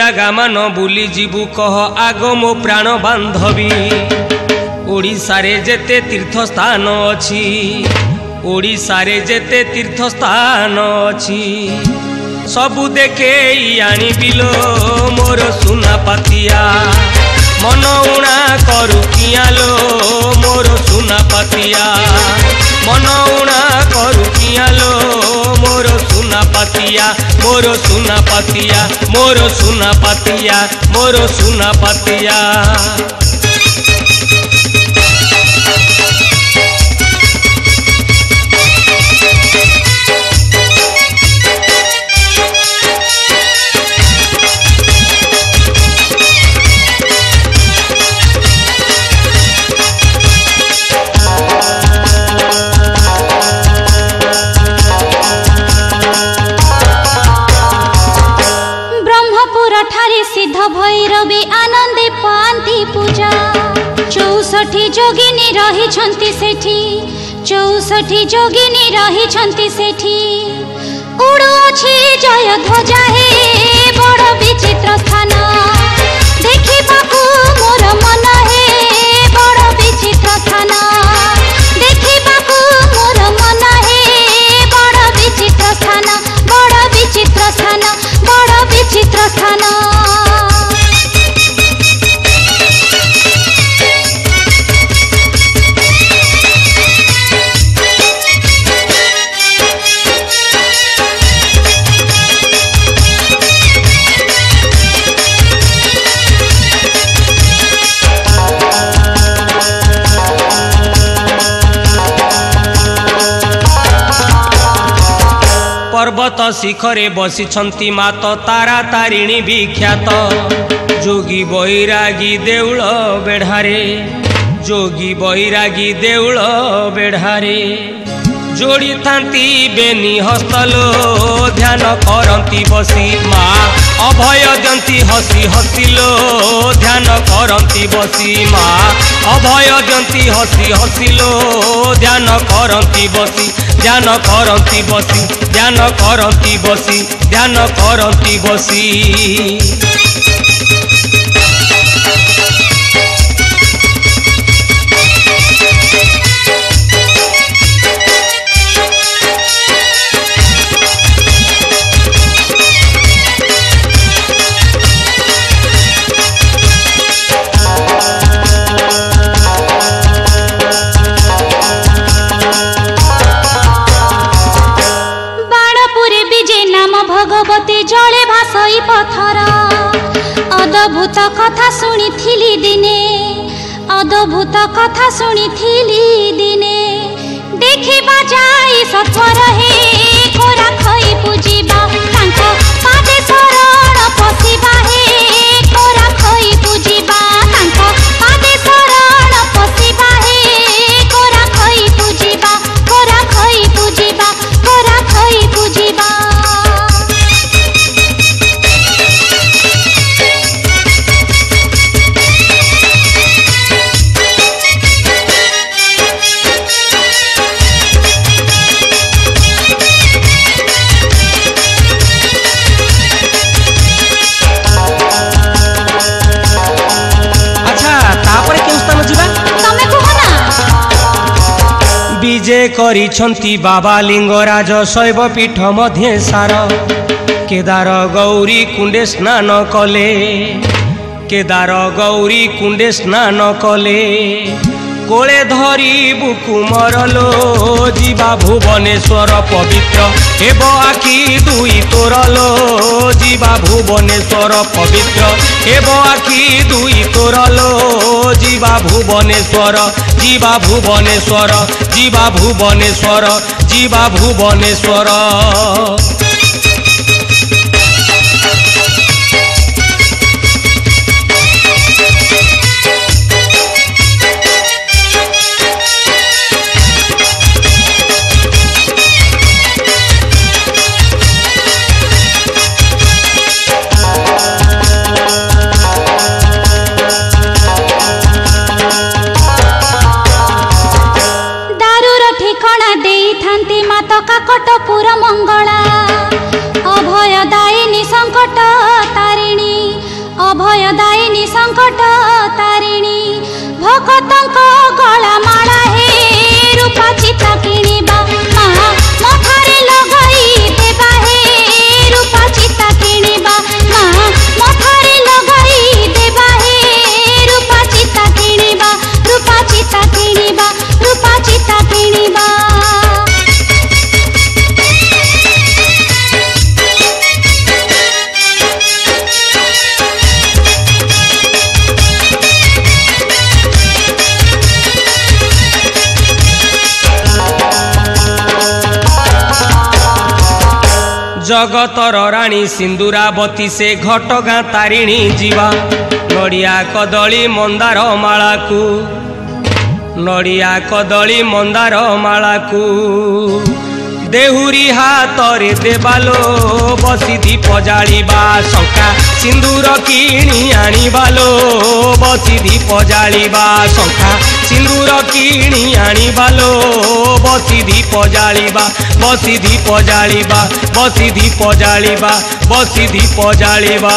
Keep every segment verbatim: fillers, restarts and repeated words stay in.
जागा मान बुली जीवु कह आग मो प्राण बांधवी ओडिशारे जेते तीर्थ स्थान अछि ओडिशारे जेते तीर्थ स्थान अछि सबु देखे आनी बिलो मोर सुना पातिया मन उणा करू कियालो मोर सुना पातिया मन उणा करू कियालो मोर सुना पातिया मोर सुना पातिया मोर सुना पातिया मोर सुना पातिया सिद्ध भैरवी आनंदे पांती पूजा चौसठी जोगिनी रही छंती सेठी चौसठी जोगिनी रही छंती सेठी उड़ू अछि जय ध्वजा हे बड़ विचित्र स्थान देखि बाबू मोर मन हे बड़ विचित्र स्थान देखि बाबू मोर मन हे बड़ विचित्र स्थान बड़ विचित्र स्थान बड़ विचित्र स्थान पर्वत शिखरे बसिछंती मात तारा तारिणी विख्यात जोगी बैरागी देउल बेढ़ारे जोगी बैरागी देउल बेढ़ारे जोड़ी थांती बेनी हस्तलो ध्यान करंती बसी माँ अभय दंती हसी हसिलो ध्यान करंती बसी माँ अभय दंती हसी हसिलो ध्यान करंती बसी ध्यान करंती बसी ध्यान करंती बसी ध्यान करंती बसी भगवती जले भासई पथर अद्भुत कथा शुणी दिने अद्भुत कथा शुणी दिने देखिबा जाई सत्वर हे कोरा खई पूजिबा तांको पादे शरण पसिबा हे कोरा खई पूजिबा तांको पादे शरण पसिबा हे कोरा खई पूजिबा कोरा खई पूजिबा कोरा खई पूजिबा विजे करिछंती बाबा लिंगराज शैव पीठ मध्य सार केदार गौरी कुंडे स्नान कले केदार गौरी कुंडे स्नान कले कोले धरी बुकु मरलो जीवा भुवनेश्वर पवित्र हेब आखि दुई तोरलो जीवा भुवनेश्वर पवित्र हेब आखि दुई तोरलो जीवा भुवनेश्वर जीवा भुवनेश्वर जीवा भुवनेश्वर जीवा भुवनेश्वर काकटपुर मंगला जगतर राणी सिंदूरावती से घटगां तारिणी जीवा नड़िया कदली मंदार माला को नड़िया कदली मंदार माला को देहुरी हाथ रे देवालो बसी दीप जालिबा शंका सिंदूर किणी आनिबालो बसी दीप जालिबा शंका सिंदूर किणी आनिबालो बसी दीप जालिबा बसी दीप जालिबा बसी दीप जालिबा बसी दीप जालिबा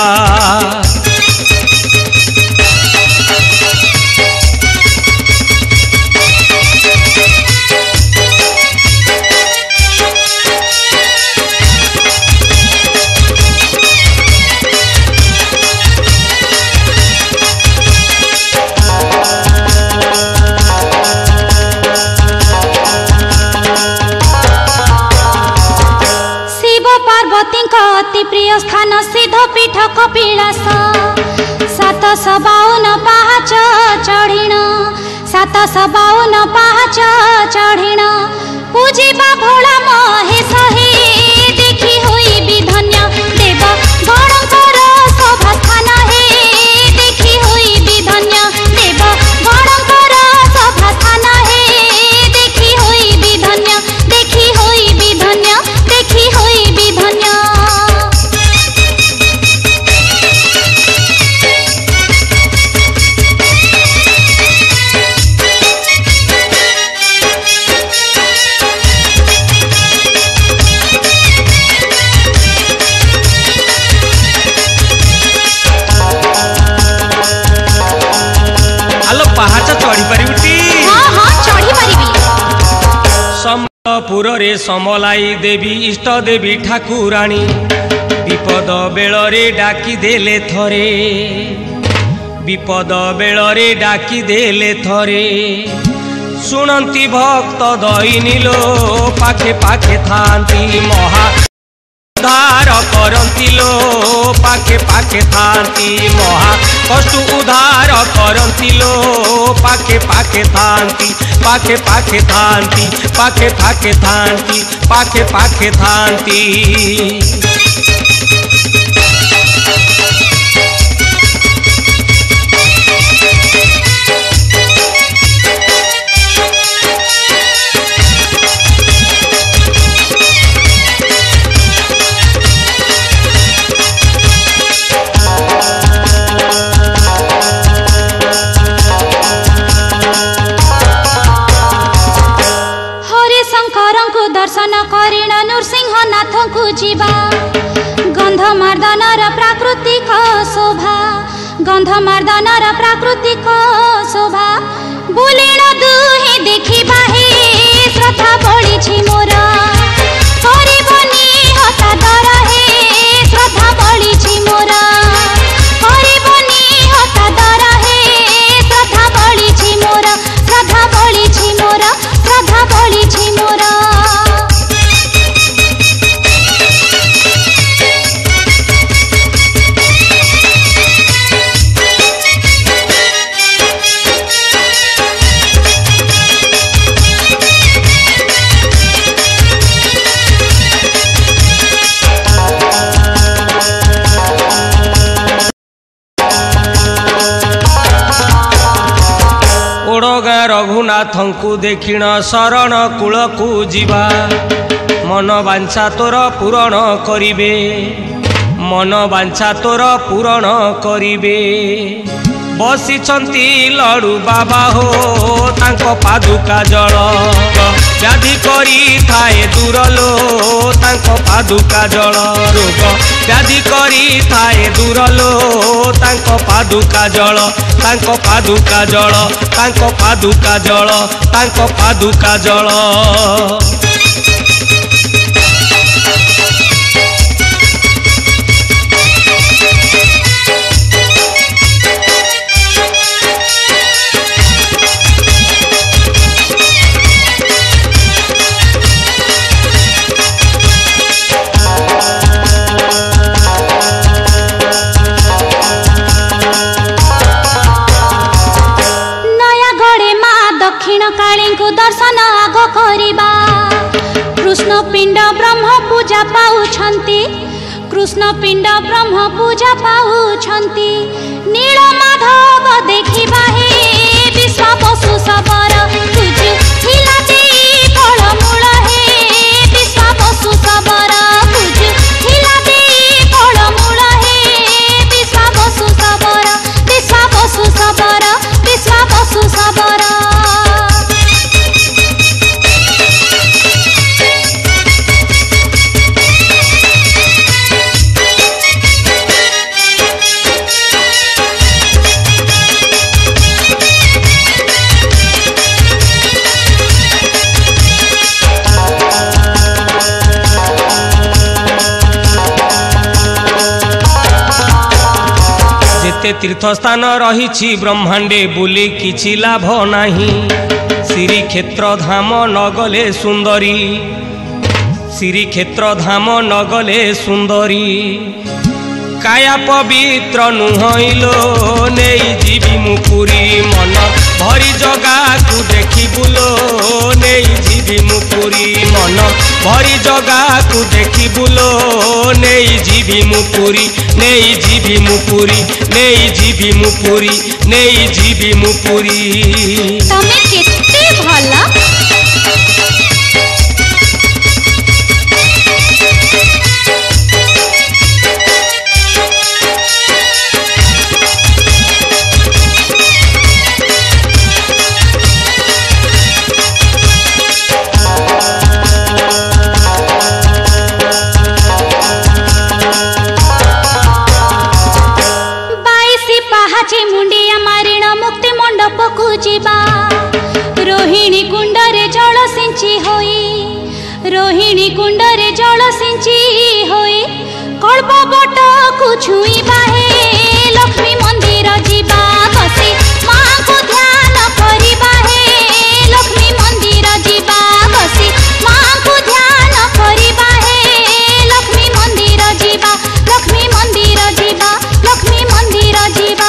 अति प्रिय स्थान सिद्ध पीठ कपिलास सात सौ बावन पाहाच चढ़िण सात सौ बावन पाहाच चढ़िण पूजिबा भोला महेश हे देखी होई विधन्य देव गणकर शोभा स्थान हे देखी होई विधन्य देव गणकर शोभा स्थान हे देखी होई विधन्य देखी होई विधन्य देखी होई विधन्य समपुर रे समलाई देवी इष्ट देवी ठाकुराणी विपद बेलरे डाकी देले थरे विपद बेलरे डाकी देले थरे शुणंती भक्त दईनी लो पाखे पाखे थांती महा उद्धार करंती लो पाखे पाखे थांती महा कष्ट उद्धार करंती लो पाखे पाखे थांती पाखे पाखे थांती पाखे पाखे थांती पाखे पाखे थांती दर्शन करिण नृसिंहनाथ को जीवा गंधमार्दनर प्राकृतिक शोभा गंधमार्दनर प्राकृतिक शोभा बुलिण दुहे देखिबा हे श्रद्धा बढ़ी मोर करबनी हतादर हे श्रद्धा बढ़ी मोर करबनी हतादर हे श्रद्धा बढ़ी मोर श्रद्धा बढ़ी मोर श्रद्धा बढ़ी मोर ओडगाँ रघुनाथ को देखिण शरण कूल को जीवा मन बांछा तोर पूरण करिबे मन बांछा तोर पूरण करिबे बसिछंती लडू बाबा हो तांको पादुका जल व्याधि करी थाए दूर लो तांको पादुका जल रोग व्याधि करी थाए दूर लो तांको पादुका जल तांको पादुका जल तांको पादुका जल तांको पादुका जल दक्षिण काली को दर्शन आग करिबा कृष्ण पिंड ब्रह्म पूजा पाउछंती कृष्ण पिंड ब्रह्म पूजा पाउछंती नील माधव देखिबा हे विश्व पशु सबरा तुझ हिला दे फल मूल हे विश्व पशु सबरा तुझ हिला दे फल मूल हे विश्व पशु सबरा विश्व पशु सबरा विश्व पशु सबरा जेते तीर्थस्थान रही ब्रह्मांडे बुली किछि लाभ नाही श्री क्षेत्र धाम नगले सुंदरी श्री क्षेत्र धाम नगले सुंदरी काया पवित्र नुहइलो नेई जीवी मुपुरी मन भरी जगा को देखी बुलो नेई जीवी मुपुरी मन भरी जगा को देखी बुलो नेई जीवी मुपुरी नेई जीवी मुपुरी नेई जीवी मुपुरी नेई जीवी मुपुरी तमे केते भला मुंडिया मारिण मुक्ति मंडप को जीवा रोहिणी कुंडरे जल सिंची होई रोहिणी कुंडरे जल सिंची होई कल्प बट को छुईबा हे लक्ष्मी मंदिर जीवा बसी मां को ध्यान करिबा हे लक्ष्मी मंदिर जीवा बसी मां को ध्यान करिबा हे लक्ष्मी मंदिर जीवा लक्ष्मी मंदिर जीवा लक्ष्मी मंदिर जीवा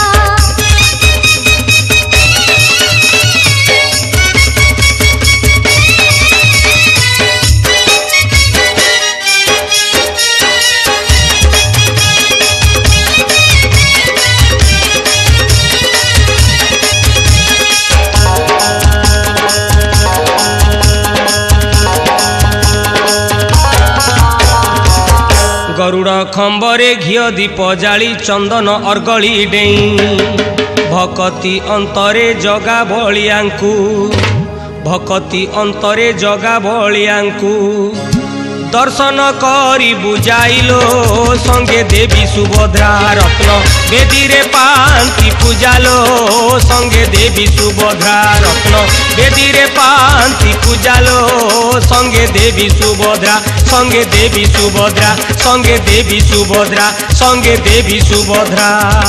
गरुड़ खंबरे घियो दीप जाली चंदन अर्गली डेई भकति अंतरे जगा बलियांकु भकति अंतरे जगा बलियांकु दर्शन करी बुझाइलो संगे देवी सुभद्रा रत्न बेदी रे पांति पूजालो संगे देवी सुभद्रा रत्न बेदी रे पांति पूजालो संगे देवी सुभद्रा संगे देवी सुभद्रा संगे देवी सुभद्रा संगे देवी सुभद्रा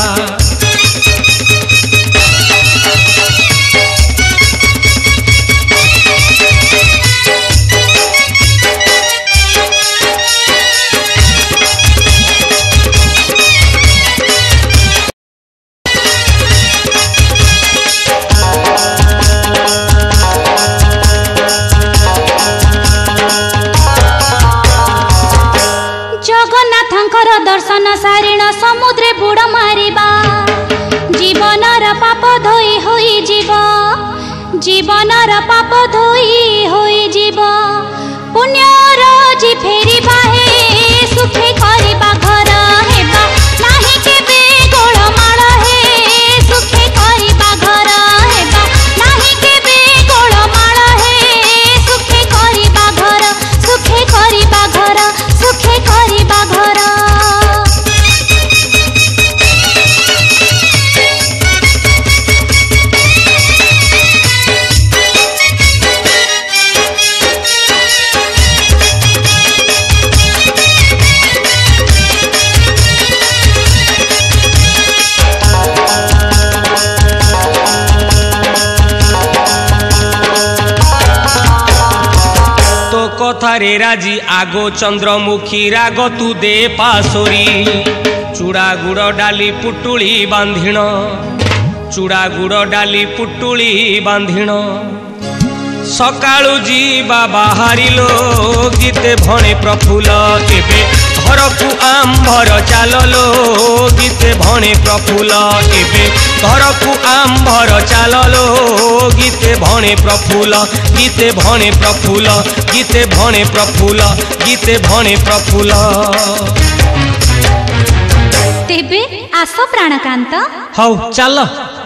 दर्शन सारिण समुद्रे बुड़ मारिबा जीवनर पाप धोई होई जीव जीवनर पाप धोई होई जीव पुण्यर जी फेरिबा हे सुखे करिबा घर हेबा नाही केबे गोळमाळ हे सुखे करिबा घर हेबा नाही केबे गोळमाळ हे सुखे करिबा घर सुखे करिबा घर सुखे करिबा घर कथारे राजी आगो चंद्रमुखी राग तू दे पासोरी चूड़ा गुड़ डाली पुटुली बांधिण चूड़ा गुड़ डाली पुटुली बांधिण सकाळू जीवा बाहरिलो गीते भणे प्रफुल्ल एबे घरकू आंभर चाललो गीते भणे प्रफुल्ल एबे घरकू आंभर चाललो गीते भणे प्रफुल्ल गीते भणे प्रफुल्ल गीते भणे प्रफुल्ल गीते भणे प्रफुल्ल। तेबे आस प्राणकांत हौ चल।